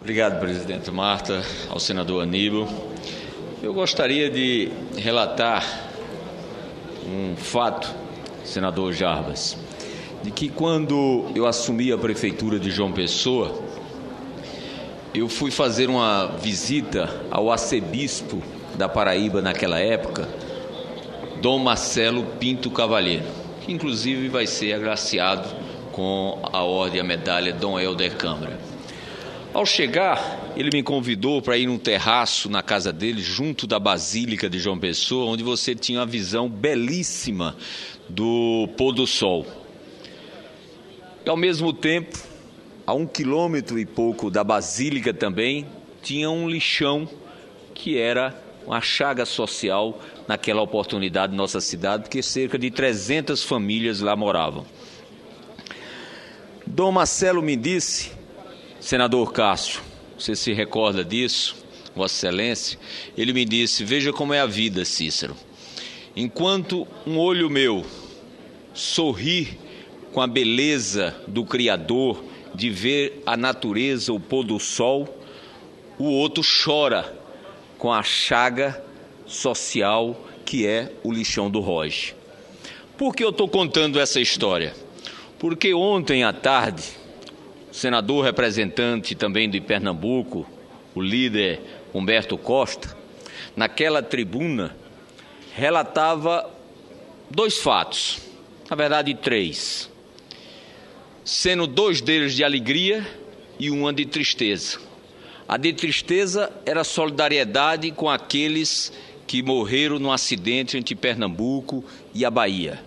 Obrigado, presidente Marta, ao senador Aníbal. Eu gostaria de relatar um fato, senador Jarbas, de que quando eu assumi a prefeitura de João Pessoa, eu fui fazer uma visita ao arcebispo da Paraíba naquela época, Dom Marcelo Pinto Cavalheiro, que inclusive vai ser agraciado com a ordem e a medalha Dom Helder Câmara. Ao chegar, ele me convidou para ir num terraço na casa dele, junto da Basílica de João Pessoa, onde você tinha uma visão belíssima do pôr do sol. E, ao mesmo tempo, a 1 quilômetro e pouco da Basílica também, tinha um lixão que era uma chaga social naquela oportunidade em nossa cidade, porque cerca de 300 famílias lá moravam. Dom Marcelo me disse, senador Cássio, você se recorda disso, Vossa Excelência? Ele me disse, veja como é a vida, Cícero. Enquanto um olho meu sorri com a beleza do Criador, de ver a natureza, o pôr do sol, o outro chora com a chaga social que é o lixão do Roge. Por que eu estou contando essa história? Porque ontem à tarde, o senador representante também de Pernambuco, o líder Humberto Costa, naquela tribuna, relatava 2 fatos, na verdade 3, sendo 2 deles de alegria e uma de tristeza. A de tristeza era a solidariedade com aqueles que morreram no acidente entre Pernambuco e a Bahia.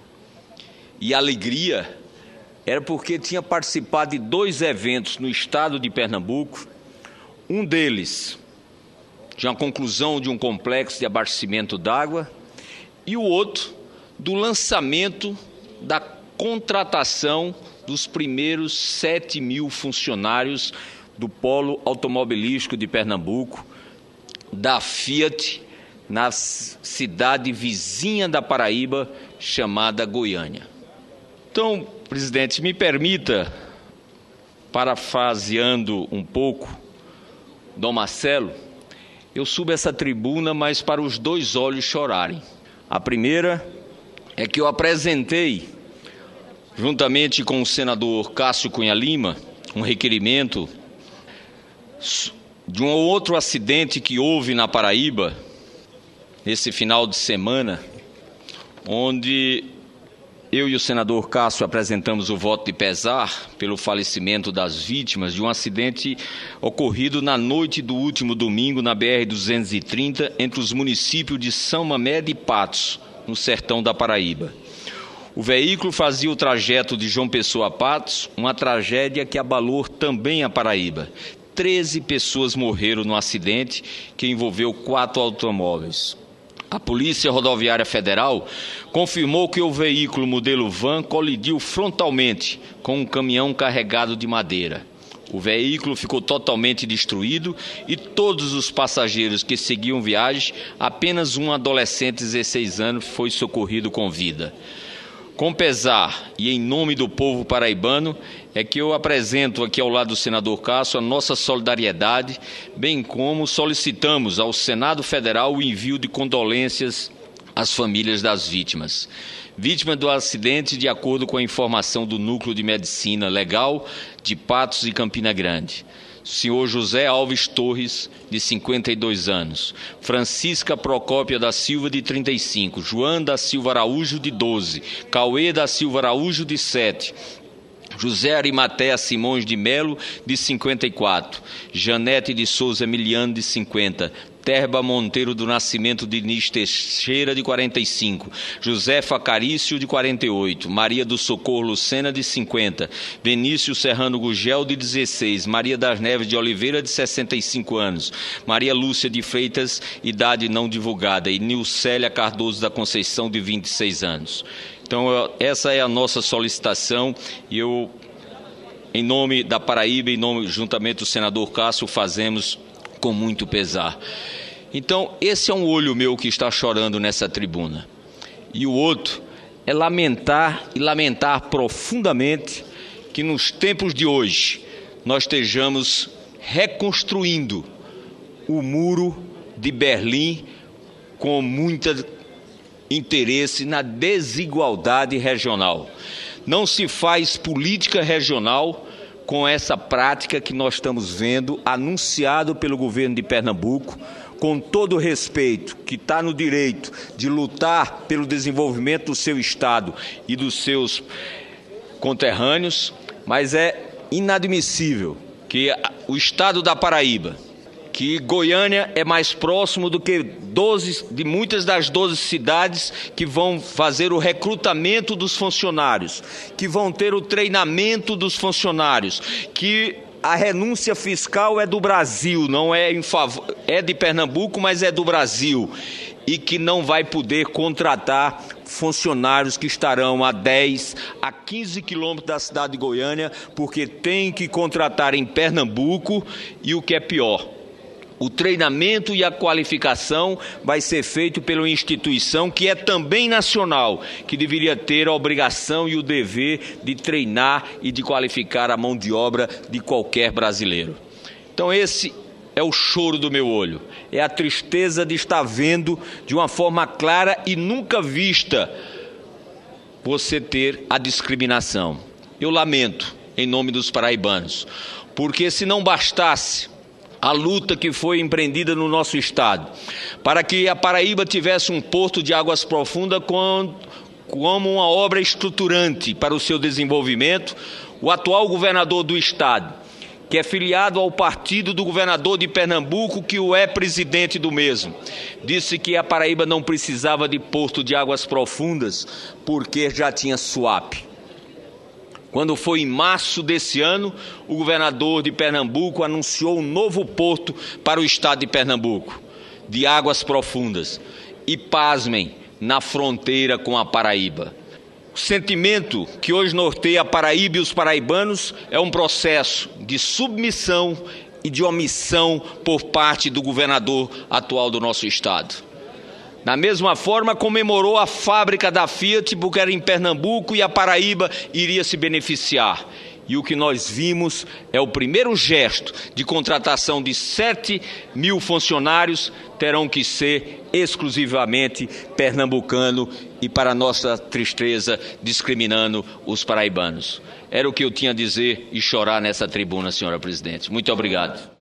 E a alegria era porque tinha participado de 2 eventos no estado de Pernambuco, um deles de uma conclusão de um complexo de abastecimento d'água e o outro do lançamento da contratação dos primeiros 7.000 funcionários do polo automobilístico de Pernambuco, da Fiat, na cidade vizinha da Paraíba, chamada Goiânia. Então, presidente, me permita, parafraseando um pouco Dom Marcelo, eu subo essa tribuna, mas para os 2 olhos chorarem. A primeira é que eu apresentei, juntamente com o senador Cássio Cunha Lima, um requerimento de um outro acidente que houve na Paraíba, nesse final de semana, onde eu e o senador Cássio apresentamos o voto de pesar pelo falecimento das vítimas de um acidente ocorrido na noite do último domingo na BR-230 entre os municípios de São Mamede e Patos, no sertão da Paraíba. O veículo fazia o trajeto de João Pessoa a Patos, uma tragédia que abalou também a Paraíba. 13 pessoas morreram no acidente que envolveu 4 automóveis. A Polícia Rodoviária Federal confirmou que o veículo modelo van colidiu frontalmente com um caminhão carregado de madeira. O veículo ficou totalmente destruído e todos os passageiros que seguiam viagem, apenas um adolescente de 16 anos foi socorrido com vida. Com pesar e em nome do povo paraibano, é que eu apresento aqui ao lado do senador Cássio a nossa solidariedade, bem como solicitamos ao Senado Federal o envio de condolências às famílias das vítimas. Vítima do acidente, de acordo com a informação do Núcleo de Medicina Legal de Patos e Campina Grande. Senhor José Alves Torres, de 52 anos, Francisca Procópia da Silva, de 35, João da Silva Araújo, de 12, Cauê da Silva Araújo, de 7, José Arimatea Simões de Melo, de 54, Janete de Souza Emiliano, de 50, Terba Monteiro do Nascimento Diniz Teixeira, de 45, Josefa Carício, de 48, Maria do Socorro Lucena, de 50, Vinícius Serrano Gugel, de 16, Maria das Neves de Oliveira, de 65 anos, Maria Lúcia de Freitas, idade não divulgada, e Nilcélia Cardoso da Conceição, de 26 anos. Então, essa é a nossa solicitação e eu, em nome da Paraíba, juntamente do senador Cássio, fazemos com muito pesar. Então, esse é um olho meu que está chorando nessa tribuna. E o outro é lamentar profundamente que nos tempos de hoje nós estejamos reconstruindo o muro de Berlim com muito interesse na desigualdade regional. Não se faz política regional com essa prática que nós estamos vendo, anunciado pelo governo de Pernambuco, com todo o respeito, que está no direito de lutar pelo desenvolvimento do seu estado e dos seus conterrâneos, mas é inadmissível que o estado da Paraíba, que Goiânia é mais próximo do que de muitas das 12 cidades que vão fazer o recrutamento dos funcionários, que vão ter o treinamento dos funcionários, que a renúncia fiscal é do Brasil, não é é de Pernambuco, mas é do Brasil, e que não vai poder contratar funcionários que estarão a 10, a 15 quilômetros da cidade de Goiânia, porque tem que contratar em Pernambuco, e o que é pior, o treinamento e a qualificação vai ser feito pela instituição que é também nacional, que deveria ter a obrigação e o dever de treinar e de qualificar a mão de obra de qualquer brasileiro. Então esse é o choro do meu olho, é a tristeza de estar vendo de uma forma clara e nunca vista você ter a discriminação. Eu lamento em nome dos paraibanos, porque se não bastasse a luta que foi empreendida no nosso estado, para que a Paraíba tivesse um porto de águas profundas como uma obra estruturante para o seu desenvolvimento, o atual governador do estado, que é filiado ao partido do governador de Pernambuco, que o é presidente do mesmo, disse que a Paraíba não precisava de porto de águas profundas porque já tinha SUAP. Quando foi em março desse ano, o governador de Pernambuco anunciou um novo porto para o estado de Pernambuco, de águas profundas. E pasmem, na fronteira com a Paraíba. O sentimento que hoje norteia a Paraíba e os paraibanos é um processo de submissão e de omissão por parte do governador atual do nosso estado. Da mesma forma, comemorou a fábrica da Fiat, porque era em Pernambuco e a Paraíba iria se beneficiar. E o que nós vimos é o primeiro gesto de contratação de 7.000 funcionários, terão que ser exclusivamente pernambucano e, para nossa tristeza, discriminando os paraibanos. Era o que eu tinha a dizer e chorar nessa tribuna, senhora presidente. Muito obrigado.